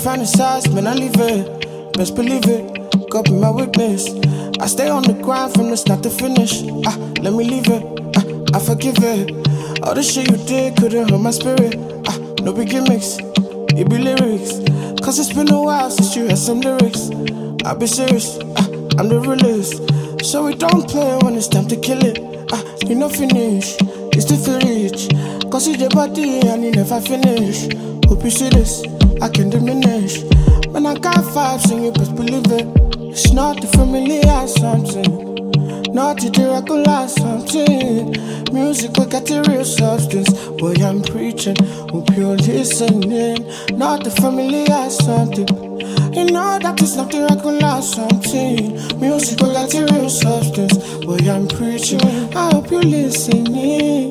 fantasize, man, I leave it. Best believe it, God be my witness. I stay on the grind from the start to finish. Let me leave it, I forgive it. All the shit you did couldn't hurt my spirit. No big gimmicks, it be lyrics. Cause it's been a while since you had some lyrics. I'll be serious, I'm the realest. So we don't play when it's time to kill it. You know finish, it's the reach. Cause it's your body and you never finish. Hope you see this, I can diminish. When I got vibes and you best believe it. It's not the familiar something, not the regular something. Music will get the real substance. Boy, I'm preaching, hope you're listening. Not the familiar something, you know that it's not the regular something. Music will get the real substance. Boy, I'm preaching, I hope you're listening.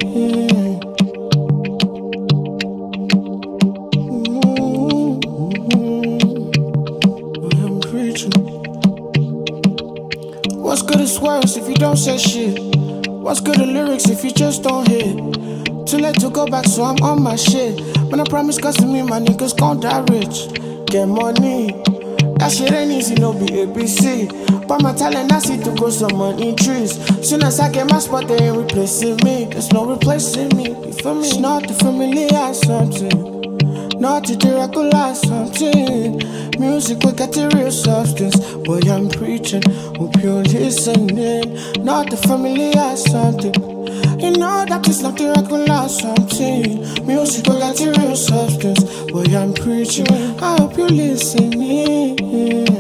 What's good is words if you don't say shit? What's good in lyrics if you just don't hit? Too late to go back, so I'm on my shit. When I promise cause to me, my niggas gon' die rich. Get money, that shit ain't easy, no be ABC. But my talent, I see to grow some money trees. Soon as I get my spot, they ain't replacing me. There's no replacing me, you feel me? It's not the familiar something, not the regular something. Music will get the real substance. Boy, I'm preaching, hope you're listening. Not the familiar something, you know that it's not the regular something. Music will get the real substance. Boy, I'm preaching, I hope you're listening.